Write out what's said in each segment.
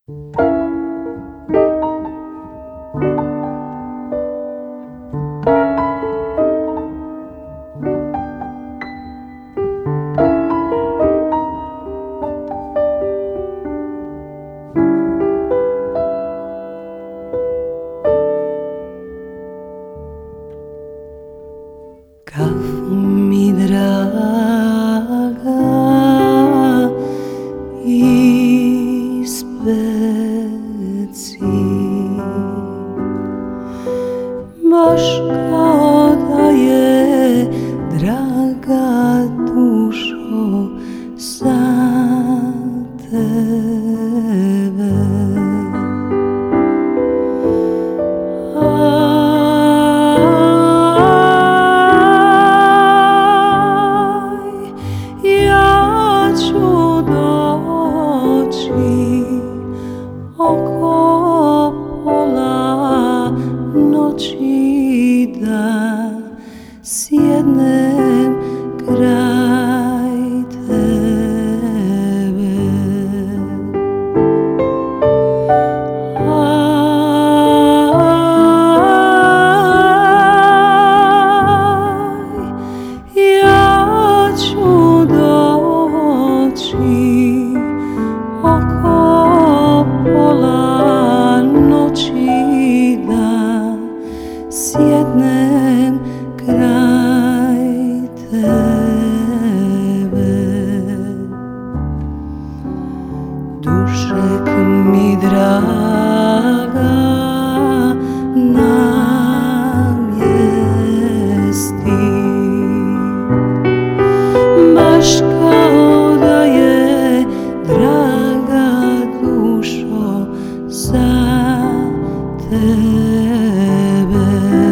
Kako mi draga ispred si, baš kao da je draga dušo za tebe. Oko pola noći da sjednem kraj tebe. Ja ću doći oko pola noći da sjednem kraj tebe. Dušek mi draga na mjesti, baš kao da je draga dušo za tebe.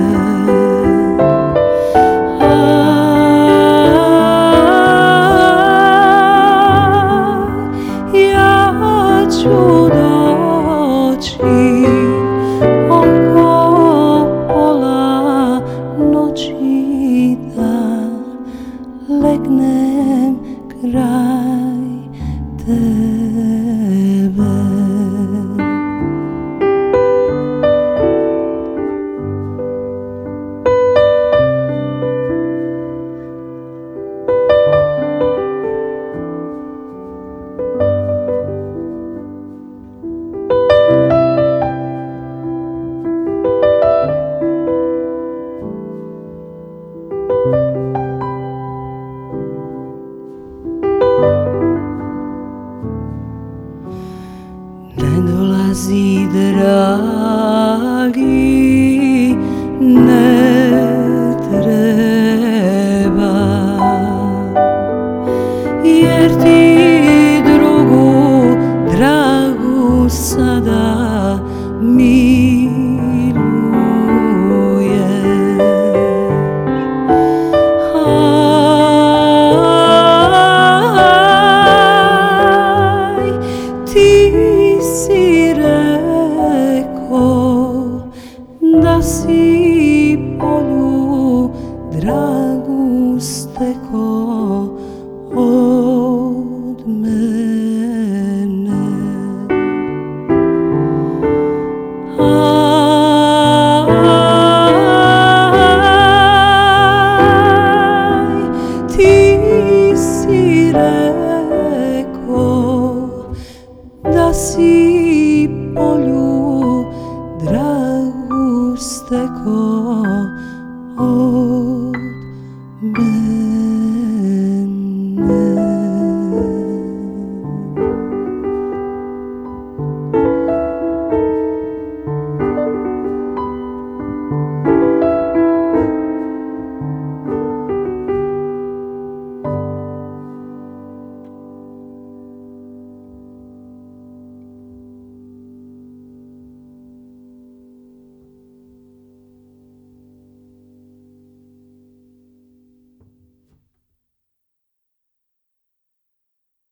Ja ću doći oko pola noći da legnem kraj tebe. Ne dolazi dragi, ne treba, jer ti drugu dragu sada miluješ. Ti si rekao da si polju dragu stekao od mene. Ti si rekao da si polju dragu stekao